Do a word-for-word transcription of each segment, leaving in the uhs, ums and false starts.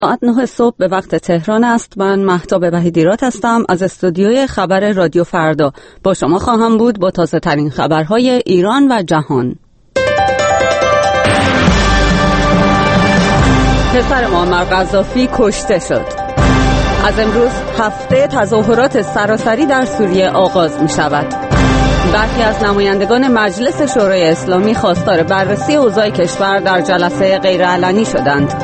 ساعت نه صبح به وقت تهران است. من مهتاب وحیدیرات هستم از استودیوی خبر رادیو فردا. با شما خواهم بود با تازه ترین خبرهای ایران و جهان. پسر معمر قذافی کشته شد. از امروز هفته تظاهرات سراسری در سوریه آغاز می شود. برخی از نمایندگان مجلس شورای اسلامی خواستار بررسی اوضاع کشور در جلسه غیرعلنی شدند.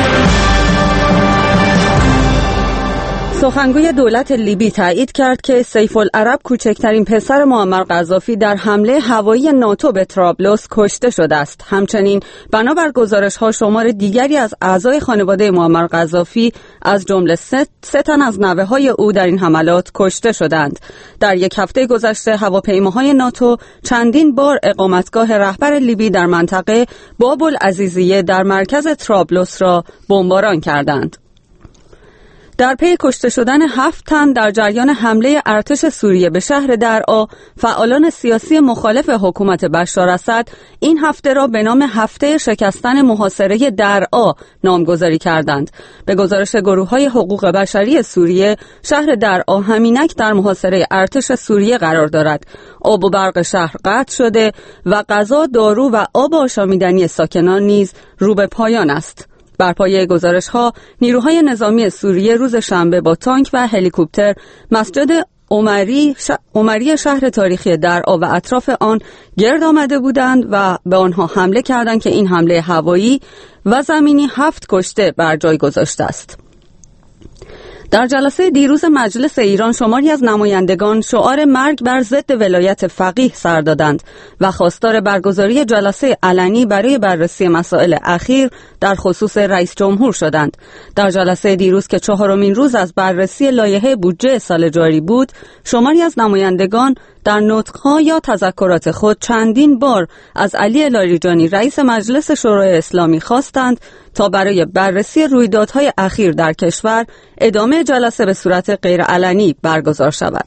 سخنگوی دولت لیبی تایید کرد که سیف العرب کوچکترین پسر معمر قذافی در حمله هوایی ناتو به طرابلس کشته شده است. همچنین بنابر گزارش‌ها شمار دیگری از اعضای خانواده معمر قذافی از جمله سه, سه تن از نوه‌های او در این حملات کشته شدند. در یک هفته گذشته هواپیماهای ناتو چندین بار اقامتگاه رهبر لیبی در منطقه باب العزیزیه در مرکز طرابلس را بمباران کردند. در پی کشته شدن هفت تن در جریان حمله ارتش سوریه به شهر درعا، فعالان سیاسی مخالف حکومت بشار اسد این هفته را به نام هفته شکستن محاصره درعا نامگذاری کردند. به گزارش گروه‌های حقوق بشری سوریه، شهر درعا همینک در محاصره ارتش سوریه قرار دارد. آب و برق شهر قطع شده و غذا، دارو و آب آشامیدنی ساکنان نیز رو به پایان است. بر پایه گزارش‌ها، نیروهای نظامی سوریه روز شنبه با تانک و هلیکوپتر مسجد عمری, ش... عمری شهر تاریخی درعا و اطراف آن گرد آمده بودند و به آنها حمله کردند که این حمله هوایی و زمینی هفت کشته بر جای گذاشته است. در جلسه دیروز مجلس ایران شماری از نمایندگان شعار مرگ بر ضد ولایت فقیه سر دادند و خواستار برگزاری جلسه علنی برای بررسی مسائل اخیر در خصوص رئیس جمهور شدند. در جلسه دیروز که چهارمین روز از بررسی لایحه بودجه سال جاری بود، شماری از نمایندگان در نطق‌ها یا تذکرات خود چندین بار از علی لاریجانی رئیس مجلس شورای اسلامی خواستند تا برای بررسی رویدادهای اخیر در کشور ادامه جلسه به صورت غیرعلنی برگزار شود.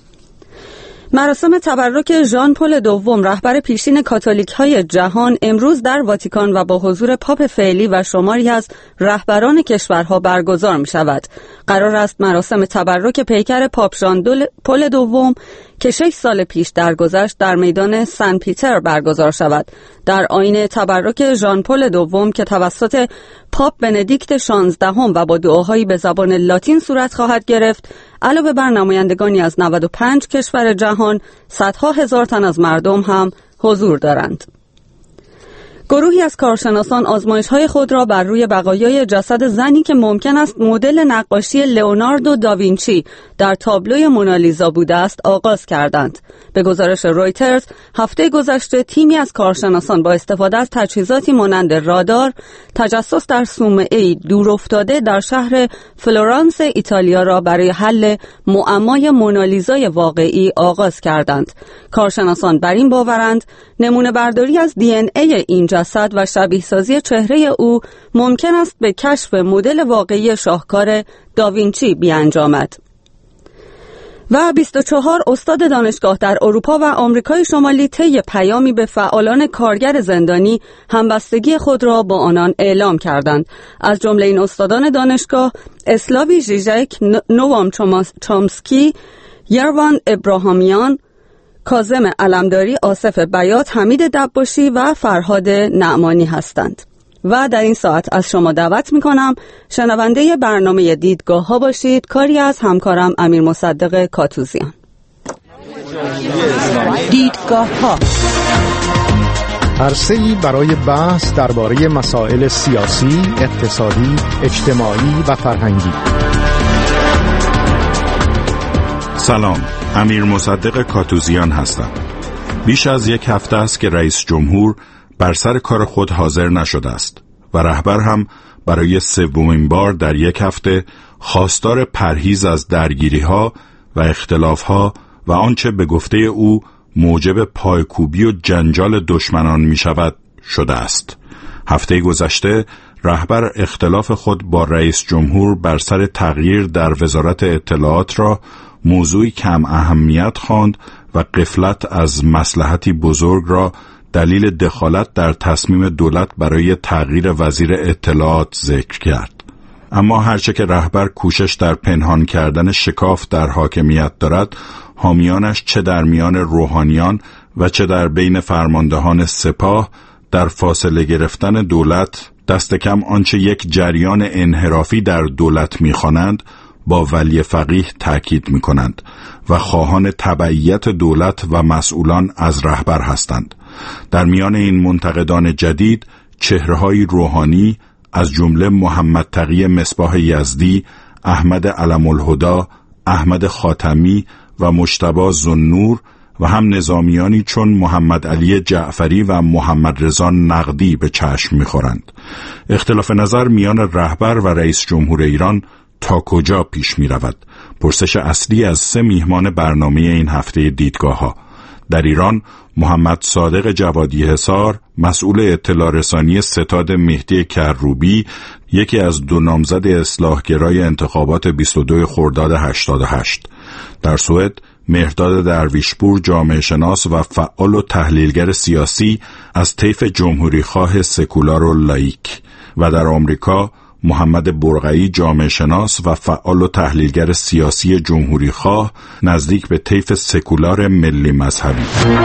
مراسم تبرک ژان پل دوم رهبر پیشین کاتولیک‌های جهان امروز در واتیکان و با حضور پاپ فعلی و شماری از رهبران کشورها برگزار می‌شود. قرار است مراسم تبرک پیکر پاپ ژان پل دوم که شش سال پیش درگذشت در میدان سن پیتر برگزار شود. در آیین تبرک ژان پل دوم که توسط پاپ بندیکت شانزدهم و با دعاهایی به زبان لاتین صورت خواهد گرفت، علاوه بر نمایندگانی از نود و پنج کشور جهان، صدها هزار تن از مردم هم حضور دارند. گروهی از کارشناسان آزمایش‌های خود را بر روی بقایای جسد زنی که ممکن است مدل نقاشی لئوناردو داوینچی در تابلوی مونالیزا بوده است آغاز کردند. به گزارش رویترز، هفته گذشته تیمی از کارشناسان با استفاده از تجهیزاتی مانند رادار تجسس در صومعه‌ای دورافتاده در شهر فلورانس ایتالیا را برای حل معمای مونالیزای واقعی آغاز کردند. کارشناسان بر این باورند نمونه برداری از دی ان ای این جسد و شبیه سازی چهره او ممکن است به کشف مدل واقعی شاهکار داوینچی بیانجامد. و بیست و چهار استاد دانشگاه در اروپا و آمریکای شمالی طی پیامی به فعالان کارگر زندانی همبستگی خود را با آنان اعلام کردند. از جمله این استادان دانشگاه اسلاوی ژیژک، نوام چامسکی، یروان ابراهامیان، کاظم علمداری، آصف بیات، حمید دباشی و فرهاد نعمانی هستند. و در این ساعت از شما دعوت می کنم شنونده برنامه دیدگاه ها باشید، کاری از همکارم امیر مصدق کاتوزیان. دیدگاه ها عرصه‌ای برای بحث درباره مسائل سیاسی، اقتصادی، اجتماعی و فرهنگی. سلام، امیر مصدق کاتوزیان هستم. بیش از یک هفته است که رئیس جمهور بر سر کار خود حاضر نشده است و رهبر هم برای سومین بار در یک هفته خواستار پرهیز از درگیری‌ها و اختلاف‌ها و آنچه به گفته او موجب پایکوبی و جنجال دشمنان می شود شده است. هفته گذشته رهبر اختلاف خود با رئیس جمهور بر سر تغییر در وزارت اطلاعات را موضوعی کم اهمیت خواند و غفلت از مصلحتی بزرگ را دلیل دخالت در تصمیم دولت برای تغییر وزیر اطلاعات ذکر کرد. اما هرچه که رهبر کوشش در پنهان کردن شکاف در حاکمیت دارد، حامیانش چه در میان روحانیان و چه در بین فرماندهان سپاه در فاصله گرفتن دولت، دست کم آنچه یک جریان انحرافی در دولت می‌خوانند، با ولی فقیه تأکید می‌کنند و خواهان تبعیت دولت و مسئولان از رهبر هستند. در میان این منتقدان جدید چهره‌های روحانی از جمله محمد تقی مصباح یزدی، احمد علم الهدی، احمد خاتمی و مجتبی ذوالنور و هم نظامیانی چون محمد علی جعفری و محمد رضا نقدی به چشم می‌خورند. اختلاف نظر میان رهبر و رئیس جمهور ایران تا کجا پیش می رود؟ پرسش اصلی از سه میهمان برنامه این هفته دیدگاه‌ها. در ایران، محمد صادق جوادی حصار، مسئول اطلاع رسانی ستاد مهدی کروبی، یکی از دو نامزد اصلاحگرای انتخابات بیست و دو خرداد هشتاد و هشت. در سوئد، مهرداد درویشپور، جامعه شناس و فعال و تحلیلگر سیاسی از طیف جمهوری خواه سکولار و لایک. و در آمریکا، محمد برقعی، جامعه شناس و فعال و تحلیلگر سیاسی جمهوری خواه نزدیک به طیف سکولار ملی مذهبی.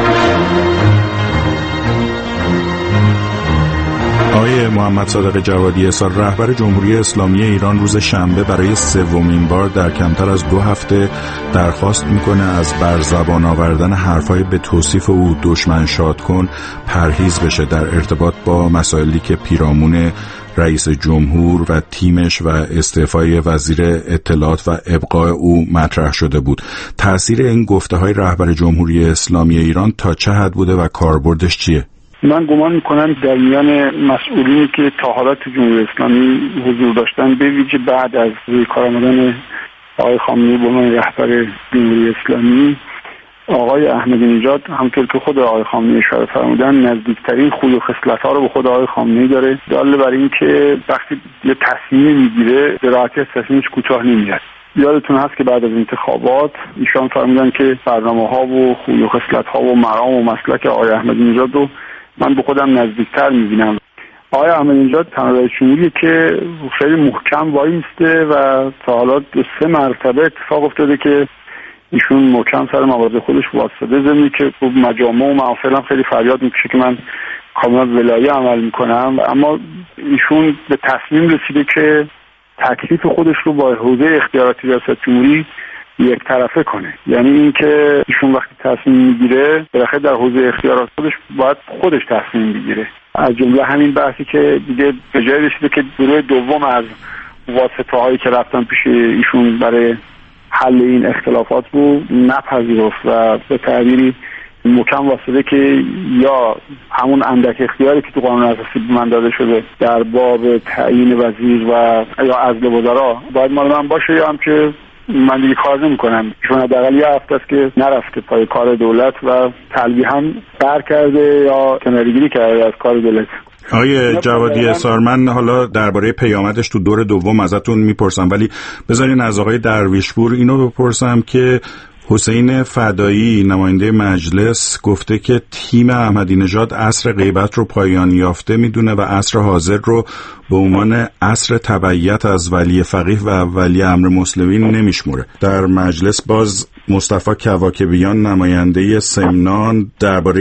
آقای محمد صادق جوادی حصار، رهبر جمهوری اسلامی ایران روز شنبه برای سومین بار در کمتر از دو هفته درخواست میکنه از بر زبان آوردن حرفای به توصیف او دشمن شاد کن پرهیز بشه در ارتباط با مسائلی که پیرامون رئیس جمهور و تیمش و استعفای وزیر اطلاعات و ابقاء او مطرح شده بود. تأثیر این گفته‌های رهبر جمهوری اسلامی ایران تا چه حد بوده و کاربردش چیه؟ من گمان میکنم در میان مسئولینی که تا حالا تو جمهوری اسلامی حضور داشتن، به ویژه بعد از روی کار آمدن آقای خامنه‌ای به عنوان رهبر جمهوری اسلامی، آقای احمدی نژاد همونطور که خود آقای خامنه‌ای اشاره فرمودن نزدیکترین خوی و خصلت‌ها رو به خود آقای خامنه‌ای داره، دلیل بر این که وقتی یه تصمیم میگیره به راحتی از تصمیمش کوتاه نمیاد. یادتون هست که بعد از انتخابات ایشان فرمودن که برنامه‌ها و خوی و خصلت‌ها و مرام و مسلک آقای احمدی نژاد رو من به خودم نزدیکتر می‌بینم. آقای احمدی نژاد تنها رئیس جمهوریه که خیلی محکم وایسته و تا حالا دو سه مرتبه اتفاق افتاده که ایشون محکم سر مواضع خودش واسطه زمینی که مجامع و محافل هم خیلی فریاد میکشه که من کاملا ولایی عمل میکنم، اما ایشون به تصمیم رسیده که تکلیف خودش رو با حوزه اختیاراتی ریاست جمهوری یک طرفه کنه. یعنی اینکه ایشون وقتی تصمیم میگیره بالاخره در حوزه اختیارات خودش باید خودش تصمیم بگیره. از جمله همین بحثی که دیگه به جای رسیده که گروه دوم از واسطه هایی که رفتن پیش ایشون برای حل این اختلافات رو نپذیرفت و به تعبیری محکم واسطه که یا همون اندک اختیاری که تو قانون اساسی به من داده شده در باب تعیین وزیر و یا عزل وزرا باید مال من باشه، یا هم که من دیگه کار نمی کنم. چون حداقل یه هفته است که نرفته پای کار دولت و تلویحاً بر کرده یا کناره‌گیری کرده از کار دولت. آقای جوادی حصار، من حالا درباره پیامدش تو دور دوم ازتون میپرسم، ولی بذارین از آقای درویشپور اینو بپرسم که حسین فدایی نماینده مجلس گفته که تیم احمدی نژاد عصر غیبت رو پایان یافته میدونه و عصر حاضر رو به عنوان عصر تبعیت از ولی فقیه و ولی امر مسلمین نمیشموره. در مجلس باز مصطفی کواکبیان نماینده سمنان درباره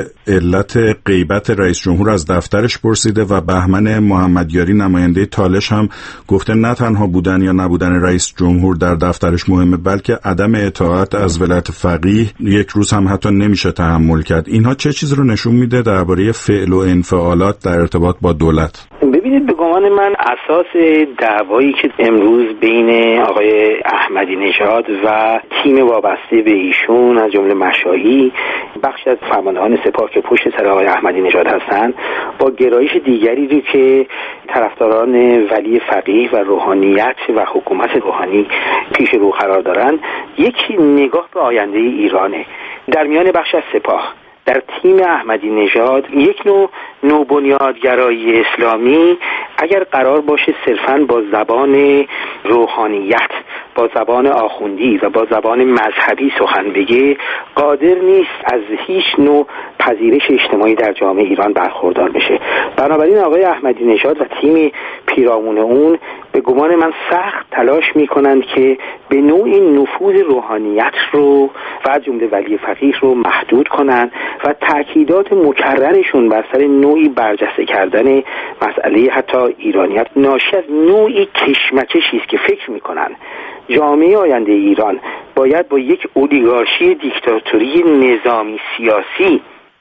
علت غیبت رئیس جمهور از دفترش پرسیده و بهمن محمدیاری نماینده تالش هم گفته نه تنها بودن یا نبودن رئیس جمهور در دفترش مهمه، بلکه عدم اطاعت از ولایت فقیه یک روز هم حتی نمیشه تحمل کرد. اینها چه چیز رو نشون میده درباره فعل و انفعالات در ارتباط با دولت؟ ببینید، به گمان من اساس دعوایی که امروز بین آقای احمدی نژاد و تیم وابسته به ایشون از جمله مشاهی، بخش از فرماندهان سپاه که پشت سر آقای احمدی نژاد هستند، با گرایش دیگری رو که طرفداران ولی فقیه و روحانیت و حکومت روحانی پیش رو قرار دارن، یکی نگاه به آینده ایرانه. در میان بخش از سپاه در تیم احمدی نژاد یک نوع نوبنیادگرایی اسلامی اگر قرار باشه صرفاً با زبان روحانیت، با زبان آخوندی و با زبان مذهبی سخن بگه، قادر نیست از هیچ نوع پذیرش اجتماعی در جامعه ایران برخوردار بشه. بنابراین آقای احمدی نژاد و تیم پیرامون اون به گمان من سخت تلاش میکنند که به نوعی نفوذ روحانیت رو و از جمله ولی فقیه رو محدود کنند و تأکیدات مکررشون بر سر نوعی برجسته کردن مسئله حتی ایرانیت ناشی از نوعی کشمکشی است که فکر میکنن جامعه آینده ایران باید با یک اولیگارشی دیکتاتوری نظامی سیاسی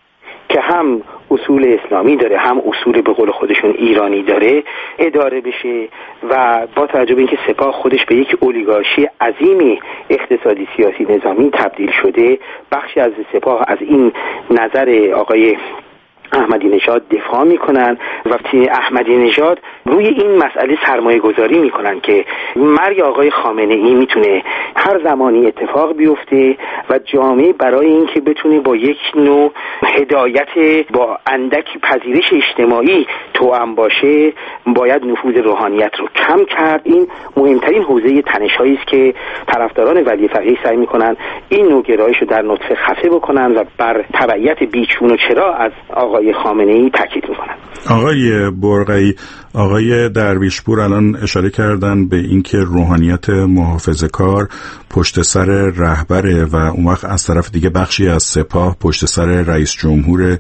که هم اصول اسلامی داره هم اصول به قول خودشون ایرانی داره اداره بشه و با توجه به اینکه سپاه خودش به یک اولیگارشی عظیمی اقتصادی سیاسی نظامی تبدیل شده، بخشی از سپاه از این نظر آقای احمدی نژاد دفاع میکنن و تیم احمدی نژاد روی این مسئله سرمایه گذاری میکنن که مرگ آقای خامنه ای میتونه هر زمانی اتفاق بیفته و جامعه برای اینکه بتونه با یک نوع هدایت با اندکی پذیرش اجتماعی توأم باشه باید نفوذ روحانیت رو کم کرد. این مهمترین حوزه تنش‌هایی است که طرفداران ولی فقیه سعی میکنن این نوع گرایش رو در نطفه خفه بکنن و بر تبعیت بیچون و چرا از آقای خامنه ای تاکید میکنن. آقای برقعی، آقای درویشپور الان اشاره کردن به اینکه روحانیت محافظه‌کار پشت سر رهبره و اون وقت از طرف دیگه بخشی از سپاه پشت سر رئیس جمهور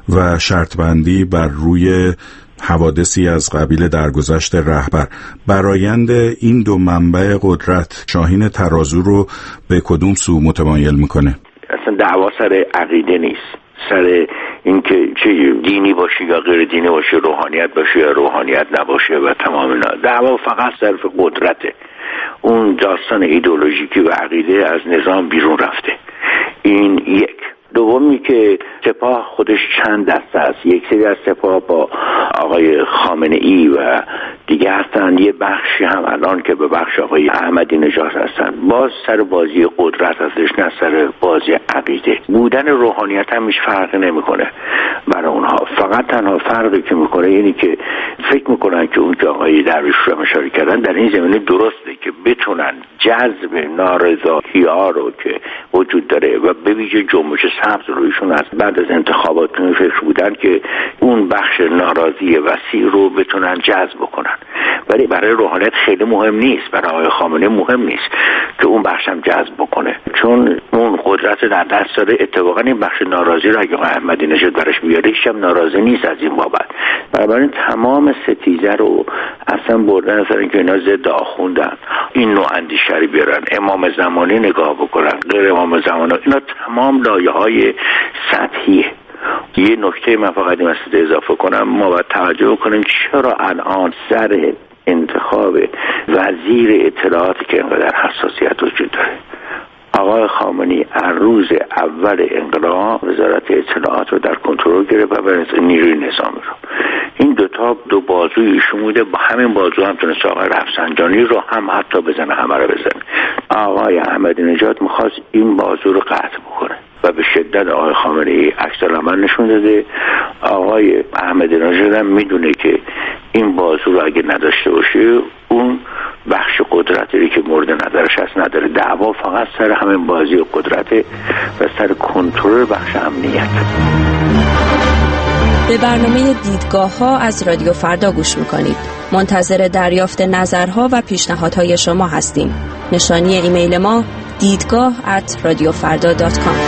و شرط بندی بر روی حوادثی از قبیل درگذشت رهبر. برآیند این دو منبع قدرت شاهین ترازو رو به کدوم سو متمایل میکنه؟ اصلا دعوا سر عقیده نیست، سر اینکه چه دینی باشه یا غیر دینی باشه، روحانیت باشه یا روحانیت نباشه و تمام اینا. دعوا فقط صرف قدرته. اون داستان ایدئولوژیکی و عقیده از نظام بیرون رفته. این یک. دومی که سپاه خودش چند دسته است. یک سری از سپاه با آقای خامنه ای و دیگه هستن، یه بخشی هم الان که به بخش آقای احمدی نژاد هستن. باز سر بازی قدرت هستش، نه سر بازی عقیده. بودن روحانیت هم هیچ فرقی نمیکنه برای اونها. فقط تنها فرقی که میکنه اینی که فکر میکنن که اون که آقای درویشپور رو اشاره کردن در این زمینه درسته که بتونن جذب نارضایی‌ها رو که وجود داره و به ویژه جنبش سبز رویشون از بعد از انتخابات فکر بودن که اون بخش ناراضی وسیع رو بتونن جذب کنن. ولی برای روحانیت خیلی مهم نیست، برای آقای خامنه مهم نیست که اون بخش هم جذب بکنه، چون اون قدرت در دست داره. اتفاقا این بخش ناراضی رو اگه آقای احمدی نژاد برش بیاره هیچ هم ناراضی نیست از این بابت. بنابراین تمام ستیزه رو اصلا بردن از اینکه اینا ضد آخوندن، این نوع اندیشه رو بیارن، امام زمانی نگاه بکنن، غیر امام زمانی، اینا تمام لایه‌های سطحیه. یه نکته من فقط این مسئله اضافه کنم، ما باید توجه کنیم چرا الان سر انتخاب وزیر اطلاعاتی که اینقدر حساسیت وجود داره. آقای خامنه‌ای از روز اول انقلاب وزارت اطلاعات رو در کنترل گرفت و برای نیروی نظامی رو. این دوتا دو بازوی ایشون بوده، با همین بازو هم تونست آقای رفسنجانی رو هم حتی بزنه، همه رو بزنه. آقای احمدی نژاد میخواست این بازو رو قطع بکنه و به شدت آقای خامنه‌ای عکس العمل نشون داده. آقای احمدی نژاد هم میدونه که این بازو رو اگه نداشته باشه اون بخش قدرتی که مورد نظرش هست نداره. دعوا فقط سر همین بازی قدرته و سر کنترل بخش امنیت. به برنامه دیدگاه ها از رادیو فردا گوش میکنید. منتظر دریافت نظرها و پیشنهادهای شما هستیم. نشانی ایمیل ما دیدگاه ات رادیو فردا دات کام.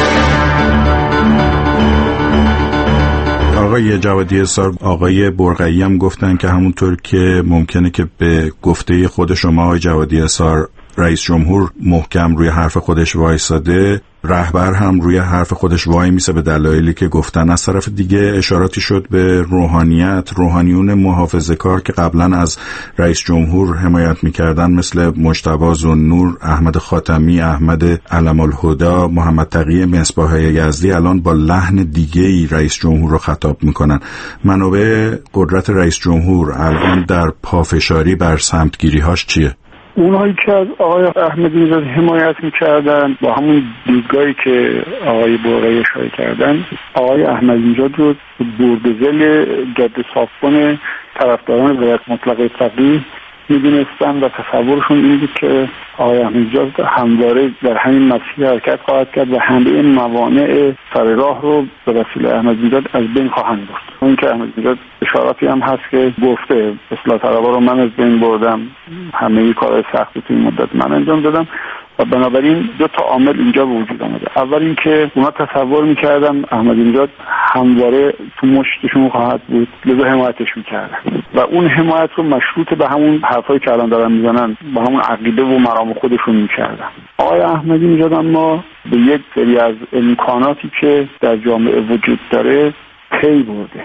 آقای جوادی اسار، آقای برقعی هم گفتن که همونطور که ممکنه که به گفته خود شما آقای جوادی اسار رئیس جمهور محکم روی حرف خودش وایساده، رهبر هم روی حرف خودش وای میسه به دلایلی که گفتن. از طرف دیگه اشاراتی شد به روحانیت، روحانیون محافظه‌کار که قبلا از رئیس جمهور حمایت میکردن مثل مجتبی ذوالنور، احمد خاتمی، احمد علم الهدی، محمد تقی مصباح یزدی الان با لحن دیگه‌ای رئیس جمهور رو خطاب میکنن. منابع قدرت رئیس جمهور الان در پافشاری بر سمتگیری‌هاش چیه؟ اونهایی که از آقای احمدی نژاد حمایت میکردن با همون دیدگاهی که آقای برقعی اشاره کردن، آقای احمدی نژاد رو بردزل جاده صافکن طرفداران ولایت مطلقه فقیه میدونستن و تصورشون این بود که آقای احمدی‌نژاد همواره در همین مسیر حرکت خواهد کرد و همه موانع سر راه رو به وسیله احمدی‌نژاد از بین خواهند برد. اون که احمدی‌نژاد اشاراتی هم هست که گفته اصلاح طلبها رو من از بین بردم، همه کارهای سختی توی مدت من انجام دادم و بنابراین دو تا عامل اینجا به وجود آمده. اول اینکه اونا تصور می‌کردن احمدی‌نژاد همواره تو مشتشون خواهد بود، لذا حمایتش می‌کردن و اون حمایت رو مشروط به همون حرفایی که الان دارن میزنن، با همون عقیده و مرام خودشون می‌کردن. آقای احمدی‌نژاد اما به یک سری از امکاناتی که در جامعه وجود داره پی برده.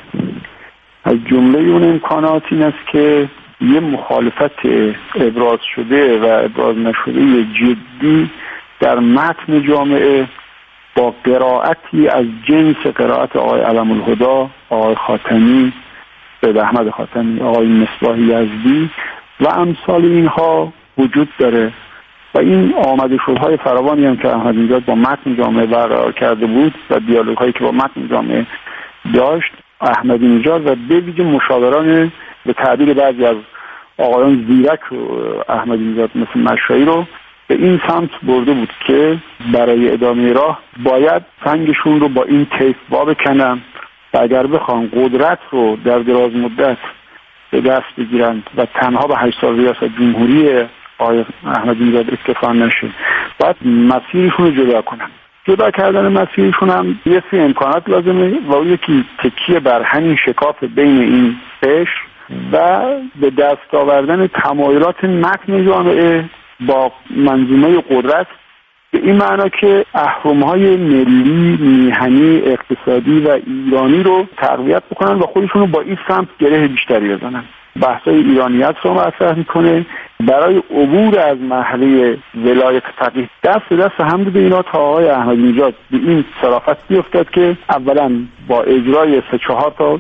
از جمله اون امکانات این است که یه مخالفت ابراز شده و ابراز نشده جدی در متن جامعه با قرائتی از جنس قرائت آقای علم‌الهدی، آقای خاتمی، سید احمد خاتمی، آقای مصباح یزدی و امثال اینها وجود داره و این آمده شدهای فراوانی هم که احمدی‌نژاد با متن جامعه برقرار کرده بود و دیالوگ هایی که با متن جامعه داشت، احمدی‌نژاد و به ویژه مشاوران به تعبیر بعضی از آقایان زیرک احمدی‌نژاد مثل مشایی رو به این سمت برده بود که برای ادامه راه باید سنگشون رو با این طیف وا بکنن و اگر بخوان قدرت رو در دراز مدت به دست بگیرن و تنها به هشت سال ریاست جمهوری آقای احمدی‌نژاد اکتفا نشه، باید مسیرشون رو جدا کنن. جدا کردن مسیرشون هم یه سری امکانات لازمه و اون یکی تکیه بر همین شکاف بین این قشر و به دست آوردن تمایلات متن جامعه با منظومه قدرت، به این معنا که اهرم‌های ملی، میهنی، اقتصادی و ایرانی رو تقویت بکنن و خودشون رو با این سمت گره بیشتری بزنن. بحثای ایرانیت رو مطرح میکنه برای عبور از مرحله ولایت فقیه. دست دست هم بوده اینا تا آقای احمدی‌نژاد به این صرافت بیفتد که اولا با اجرای سه چهار تا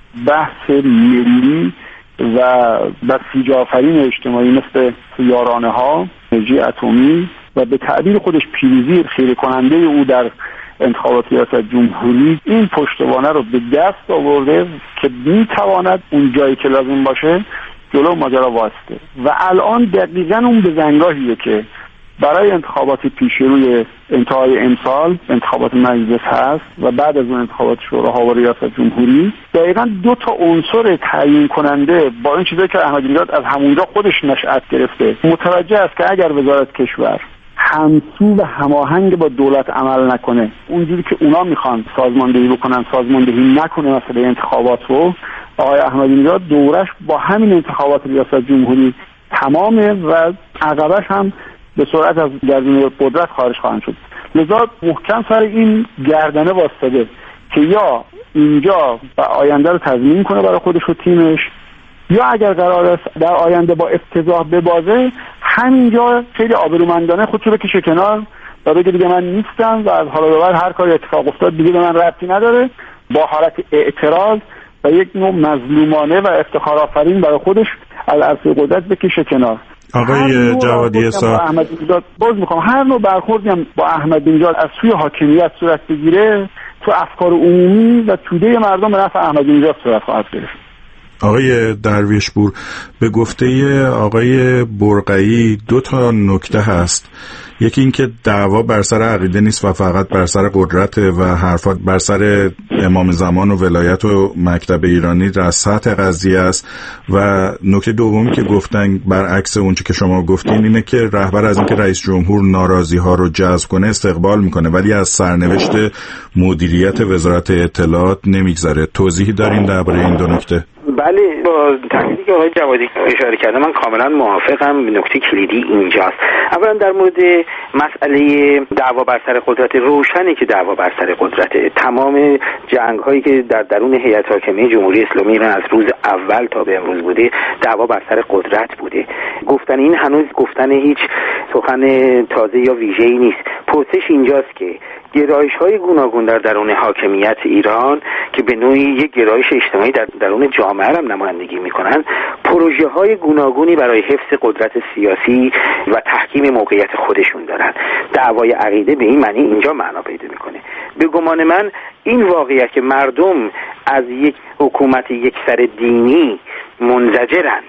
بحث ملی و بسیج آفرین اجتماعی مثل یارانه ها، انرژی اتمی و به تعبیر خودش پیروزی خیره کننده او در انتخابات ریاست جمهوری، این پشتوانه رو به دست آورده که میتواند اون جایی که لازم باشه جلو ماجرا واسطه و الان دقیقاً اون بزنگاهیه که برای انتخابات پیش روی انتهای امسال انتخابات مجلس هست و بعد از اون انتخابات شوراها و ریاست جمهوری، دقیقاً دو تا عنصر تعیین کننده با این چیزایی که احمدی‌نژاد از همونجا خودش نشأت گرفته متوجه است که اگر وزارت کشور همسو و هماهنگ با دولت عمل نکنه، اونجوری که اونا میخوان سازماندهی بکنن سازماندهی نکنه مسئله انتخابات رو، آقای احمدی‌نژاد دورش با همین انتخابات ریاست جمهوری تمامه و عقبش هم به سرعت از گردونه قدرت خارج خواهند شد. لذا محکم سر این گردنه واسطه که یا اینجا و آینده رو تضمین کنه برای خودش و تیمش، یا اگر قرار است در آینده با افتضاح ببازه همینجا خیلی آبرومندانه خودشو بکشه کنار و بگه دیگه من نیستم و از حالا به بعد هر کاری اتفاق افتاد دیگه به من ربطی نداره، با حالت اعتراض و یک نوع مظلومانه و افتخار آفرین برای خودش از عرصه قدرت بکشه کنار. آقای جوادی صاحب، احمدی‌نژاد باز میخوام هر نوع برخوردی هم با احمدی‌نژاد از سوی حاکمیت صورت بگیره تو افکار عمومی و توده مردم به نفع احمدی‌نژاد صورت خواهد گرفت. آقای درویشپور، به گفته آقای برقعی دو تا نکته هست. یکی این که دعوا بر سر عقیده نیست و فقط بر سر قدرت و حرفات بر سر امام زمان و ولایت و مکتب ایرانی در سطح قضیه است، و نکته دومی که گفتن برعکس اون چه که شما گفتین اینه که رهبر از اینکه رئیس جمهور ناراضی ها رو جذب کنه استقبال میکنه ولی از سرنوشت مدیریت وزارت اطلاعات نمیگذره. توضیحی دارین درباره این دو نکته؟ بله، با تحلیلی که آقای جوادی اشاره کرده من کاملا موافقم. نکته کلیدی اینجاست. اولا در مورد مسئله دعوا بر سر قدرت، روشنه که دعوا بر سر قدرت. تمام جنگ هایی که در درون هیئت حاکمه جمهوری اسلامی ایران از روز اول تا به امروز بوده دعوا بر سر قدرت بوده. گفتن این هنوز گفتن هیچ سخن تازه یا ویژه‌ای نیست. پرسش اینجاست که گرایش‌های گوناگون در درون حاکمیت ایران که به نوعی یک گرایش اجتماعی در درون جامعه هم نمایندگی می‌کنند، پروژه‌های گوناگونی برای حفظ قدرت سیاسی و تحکیم موقعیت خودشون دارن. دعوای عقیده به این معنی اینجا معنا پیدا می‌کنه. به گمان من این واقعیت که مردم از یک حکومت یک سر دینی منزجرند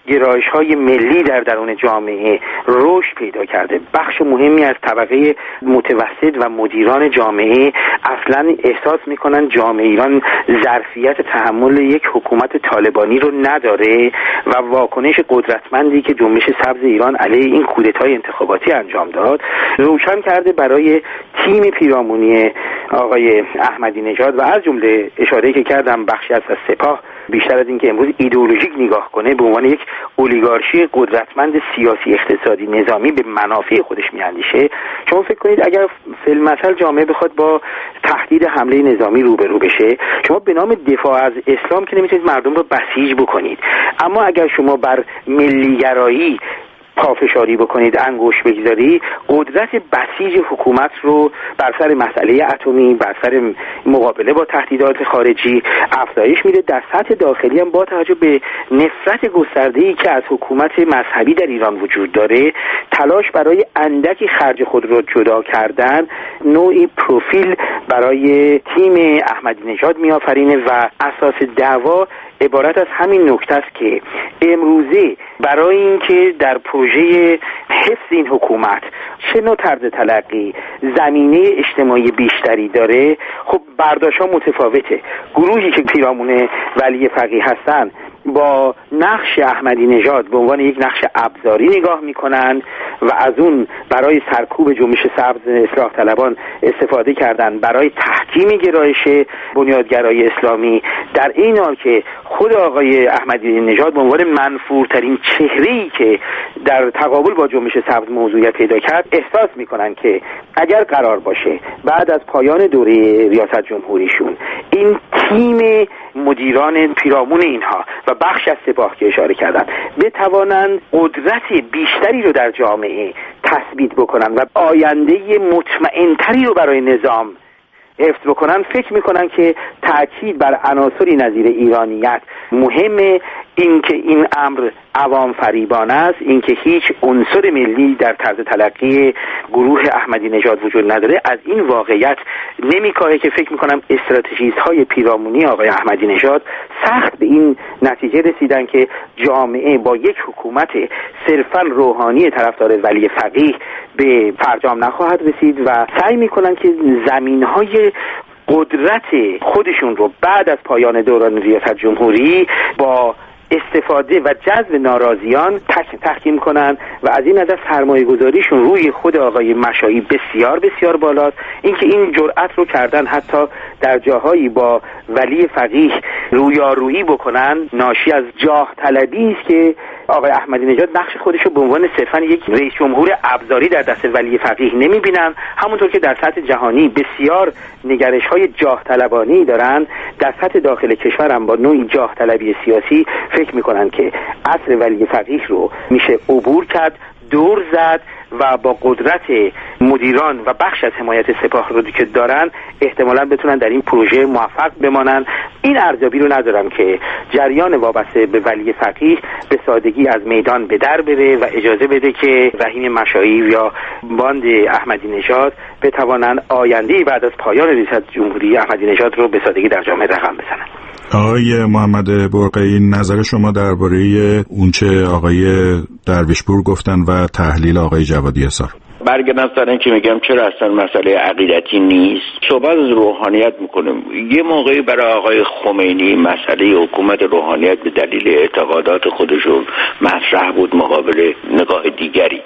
گرایش‌های ملی در درون جامعه رشد پیدا کرده. بخش مهمی از طبقه متوسط و مدیران جامعه اصلا احساس می‌کنن جامعه ایران ظرفیت تحمل یک حکومت طالبانی رو نداره و واکنش قدرتمندی که جنبش سبز ایران علیه این کودتای انتخاباتی انجام داد روشن کرده برای تیم پیرامونی آقای احمدی نژاد و از جمله اشاره‌ای که کردم بخشی از سپاه بیشتر از این که امروز ایدئولوژیک نگاه کنه به عنوان یک اولیگارشی قدرتمند سیاسی اقتصادی نظامی به منافع خودش میاندیشه. شما فکر کنید اگر فی‌المثل جامعه بخواد با تهدید حمله نظامی روبرو بشه، شما به نام دفاع از اسلام که نمیتونید مردم رو بسیج بکنید، اما اگر شما بر ملیگرایی پافشاری بکنید، انگوش بگذاری، قدرت بسیج حکومت رو بر سر مسئله اتمی، بر سر مقابله با تهدیدات خارجی افزایش میده. در سطح داخلی هم با توجه به نفرت گسترده‌ای که از حکومت مذهبی در ایران وجود داره، تلاش برای اندکی خرج خود رو جدا کردن نوعی پروفیل برای تیم احمدی نژاد میآفرینه و اساس دعوا عبارت از همین نکته است که امروزه برای اینکه در پروژه حفظ این حکومت چه نوع طرز تلقی زمینه اجتماعی بیشتری داره، خب برداشت‌ها متفاوته. گروهی که پیرامون ولی فقیه هستن با نقش احمدی نژاد به عنوان یک نقش ابزاری نگاه میکنن و از اون برای سرکوب جنبش سبز اصلاح طلبان استفاده کردن برای تحکیم گرایش بنیادگرای اسلامی، در این حال که خود آقای احمدی نژاد به عنوان منفورترین چهره‌ای که در تقابل با جنبش سبز موضوعیت پیدا کرد احساس میکنن که اگر قرار باشه بعد از پایان دوره ریاست جمهوریشون این تیم مدیران پیرامون اینها و بخش از سپاه که اشاره کردن بتوانند قدرت بیشتری رو در جامعه تثبیت بکنن و آینده مطمئنتری رو برای نظام حفظ بکنن، فکر میکنن که تأکید بر عناصری نظیر ایرانیت مهمه. این که این امر عوام فریبانه است، این که هیچ عنصر ملی در طرز تلقی گروه احمدی نژاد وجود نداره، از این واقعیت نمیکاهه که فکر میکنم استراتژیست های پیرامونی آقای احمدی نژاد سخت به این نتیجه رسیدن که جامعه با یک حکومت صرفا روحانی طرفدار ولی فقیه به فرجام نخواهد رسید و سعی میکنن که زمینهای قدرت خودشون رو بعد از پایان دوران ریاست جمهوری با استفاده و جذب ناراضیان تحکیم کنن و از این نظر سرمایه گذاریشون روی خود آقای مشایی بسیار بسیار بالاست. اینکه این جرأت رو کردن حتی در جاهایی با ولی فقیه رویارویی بکنن ناشی از جاه طلبی است که آقای احمدی نژاد نقش خودش رو به عنوان صرفا یک رئیس جمهور ابزاری در دست ولی فقیه نمیبینن، همونطور که در سطح جهانی بسیار نگرش‌های جاه طلبانی دارن، در سطح داخل کشور هم با نوعی جاه طلبی سیاسی فکر میکنن که عصر ولی فقیه رو میشه عبور کرد، دور زد و با قدرت مدیران و بخش از حمایت سپاه رو که دارن احتمالاً بتونن در این پروژه موفق بمانن. این ارزیابی رو ندارم که جریان وابسته به ولی فقیه به سادگی از میدان به در بره و اجازه بده که رحیم مشایی یا باند احمدی نژاد بتوانن آینده بعد از پایان ریاست جمهوری احمدی نژاد رو به سادگی در جامعه رقم بزنن. آقای محمد برقعی، نظر شما درباره اونچه آقای درویشپور گفتن و تحلیل آقای جوادی حصار؟ برگردم سر این که میگم چرا اصلا مسئله عقیدتی نیست، صحبت از روحانیت میکنیم. یه موقعی برای آقای خمینی مسئله حکومت روحانیت به دلیل اعتقادات خودشون مطرح بود مقابل نگاه دیگری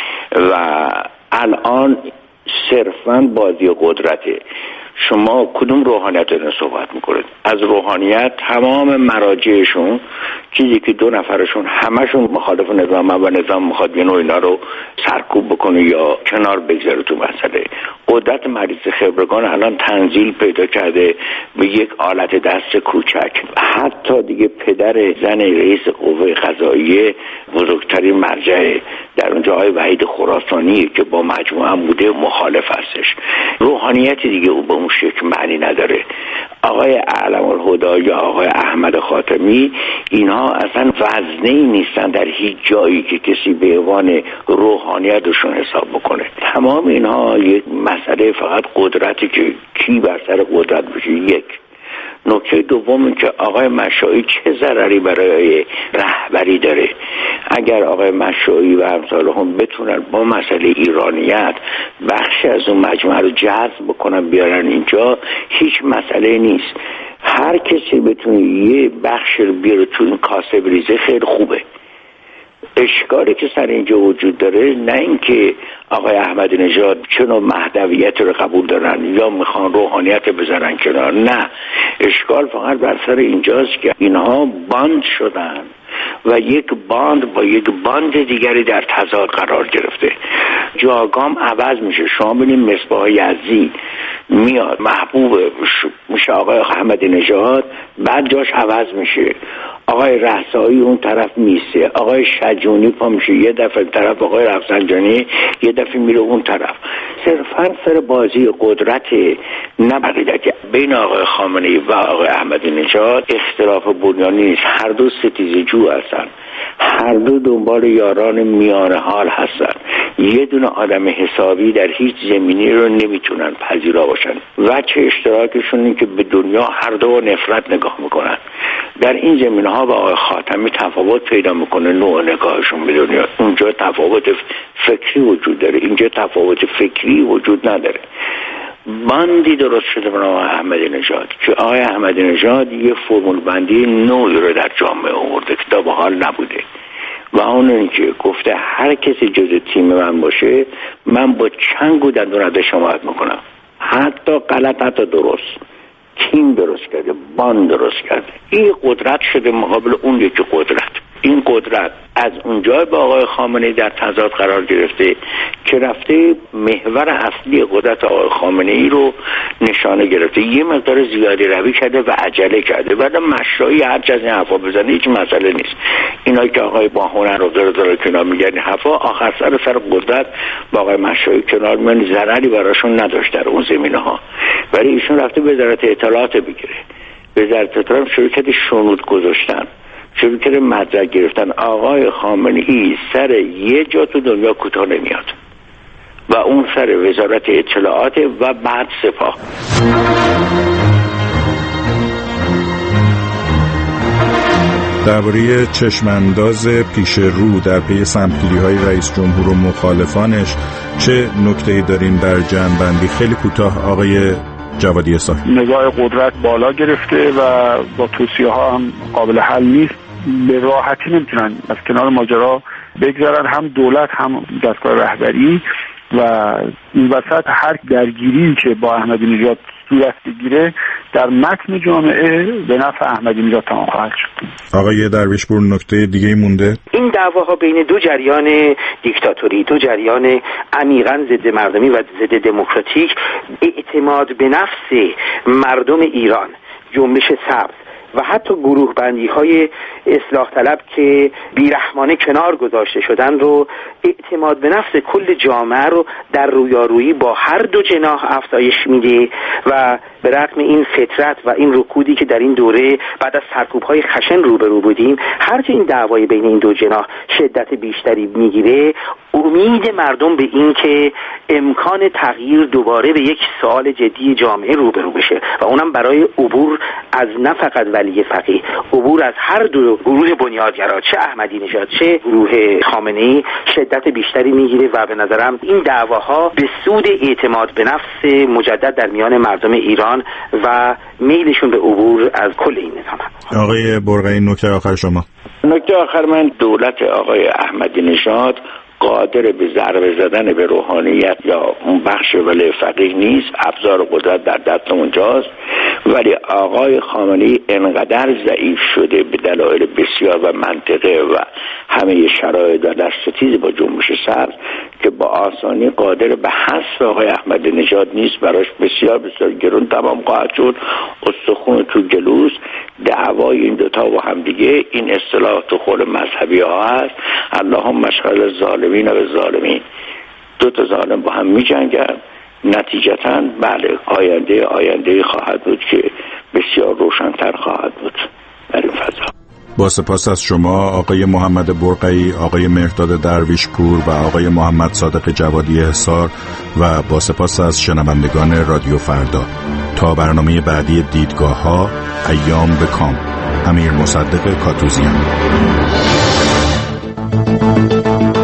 و الان صرفاً بازی قدرته. شما کدوم روحانیت رو صحبت میکنید؟ از روحانیت تمام مراجعشون چیزی که دو نفرشون همشون مخالف نظام و نظام میخواد بینو اینا رو سرکوب بکنه یا کنار بگذاره تو مسئله. قدرت مریض خبرگان الان تنزیل پیدا کرده به یک آلت دست کوچک. حتی دیگه پدر زن رئیس قوه قضاییه بزرگترین مرجع در اونجا آقای وحید خراسانی که با مجموعه هم بوده مخالف هستش. روحانیتی دیگه او به اون شکل معنی نداره. آقای اعلم الهدی یا آقای احمد خاتمی اینها اصلا وزنه‌ای نیستن در هیچ جایی که کسی به عنوان روحانیتشون حساب بکنه. تمام اینها یک مسئله فقط قدرتی که کی بر سر قدرت بشه. یک نکته دوم که آقای مشایی چه ضرری برای رهبری داره. اگر آقای مشایی و امثال هم بتونن با مسئله ایرانیت بخشی از اون مجموعه رو جذب بکنن بیارن اینجا، هیچ مسئله نیست. هر کسی بتونه یه بخش رو بیاره تو این کاسه بریزه خیلی خوبه. اشکالی که سر اینجا وجود داره نه اینکه آقای احمدی نژاد چنو مهدویت رو قبول دارن یا میخوان روحانیت بذارن کنار، نه، اشکال فقط بر سر اینجاست که اینها باند شدن و یک باند با یک باند دیگری در تضاد قرار گرفته. جاگام عوض میشه. شما ببینید مصباح یزدی میاد محبوب میشه آقای احمدی نژاد، بعد جاش عوض میشه، آقای رهسایی اون طرف میسه، آقای شجونی پا میشه یه دفعه طرف، آقای رفسنجانی یه دفعه میره اون طرف. صرفا سر بازی قدرت، نه بقیده که بین آقای خامنه‌ای و آقای احمدی نژاد اختلاف بنیانی نیست. هر دو ستیزه جو هستن، هر دو دنبال یاران میانه حال هستن. یه دونه آدم حسابی در هیچ زمینی رو نمیتونن پذیرا باشن. وجه اشتراکشون این که به دنیا هر دو نفرت نگاه میکنن. در این زمینه ها با آقای خاتمی تفاوت پیدا میکنه نوع نگاهشون به دنیا. اونجا تفاوت فکری وجود داره، اینجا تفاوت فکری وجود نداره. باندی درست شده برای آقای احمدی نژاد که آقای احمدی نژاد یه فرمول بندی نوعی رو در جامعه آورده که تا به حال نبوده و اون اینکه گفته هر کسی جز تیم من باشه من با چنگ و دندون ازش حمایت میکنم، حتی غلط حتی درست. تیم درست کرده، باند درست کرده. این قدرت شده مقابل اون یکی قدرت. این قدرت از اونجا با آقای خامنه‌ای در تضاد قرار گرفته که رفته محور اصلی قدرت آقای خامنه‌ای رو نشانه گرفته. یه مقدار زیادی روی کرده و عجله کرده. بعد مشروعی هر چیز این حرفا بزنه هیچ مسئله نیست. اینا که آقای با هنر رو داره داره کنار میگن حرفا، آخر سر سر قدرت با آقای مشروعی کنار میان، ضرری براشون نداشت در اون زمینه‌ها. ولی ایشون رفته وزارت اطلاعات بگیره. وزارت اطلاعات شروع کرده شنود گذاشتن، شروع کرده مدرک گرفتن. آقای خامنه‌ای سر یه جا تو دنیا کوتاه نمیاد و اون سر وزارت اطلاعات و بعد سپاه. درباره چشمانداز پیش رو در پی سمپلی‌های رئیس جمهور و مخالفانش چه نکته‌ای دارین در جمع‌بندی؟ خیلی کوتاه آقای جوادی صاحب. نگاه قدرت بالا گرفته و با توصیه ها هم قابل حل نیست. به راحتی نمیتونن از کنار ماجرا بگذارن، هم دولت هم دستگاه رهبری، و این وسط هر درگیری که با احمدی نژاد صورت بگیره در متن جامعه به نفع احمدی نژاد تمام خواهد شد. آقای درویشپور نکته دیگه مونده؟ این دعواها بین دو جریان دیکتاتوری، دو جریان عمیقاً ضد مردمی و ضد دموکراتیک، اعتماد به نفس مردم ایران، جنبش سبز و حتی گروه بندی های اصلاح طلب که بیرحمانه کنار گذاشته شدن رو، اعتماد به نفس کل جامعه رو در رویارویی با هر دو جناح افزایش میده و به رغم این فطرت و این رکودی که در این دوره بعد از سرکوب‌های خشن روبرو بودیم، هرچه این دعوای بین این دو جناح شدت بیشتری میگیره، امید مردم به این که امکان تغییر دوباره به یک سوال جدی جامعه روبرو بشه و اونم برای عبور از نه فقط ولی فقیه، عبور از هر دو گروه بنیادگرا، چه احمدی نژاد چه گروه خامنه‌ای، شدت بیشتری میگیره و به نظرم این دعواها به سود اعتماد به نفس مجدد در میان مردم ایران و میلشون به عبور از کل این نظام. آقای برقعی نکته آخر شما. نکته آخر من، دولت آقای احمدی نژاد قادر به ضربه زدن به روحانیت یا اون بخش ولی فقیه نیست. ابزار قدرت در دست اونجاست، ولی آقای خامنه‌ای انقدر ضعیف شده به دلایل بسیار و منطقه و همه شرایط و در ستیز با جنبش سبز که با آسانی قادر به حذف آقای احمدی نژاد نیست. براش بسیار بسیار گرون تمام خواهد شد. استخون تو جلوس دعوای این دوتا و هم دیگه، این اصطلاح تو خود مذهبی ها هست، اللهم اشغل ظالمین و ظالمین، دو تا ظالم با هم می جنگن. نتیجتاً بله آینده آینده خواهد بود که بسیار روشن‌تر خواهد بود در این فضا. با سپاس از شما آقای محمد برقعی، آقای مهرداد درویشپور و آقای محمد صادق جوادی احصار و با سپاس از شنوندگان رادیو فردا. تا برنامه بعدی دیدگاه ها، ایام به کام. امیر مصدق کاتوزیان.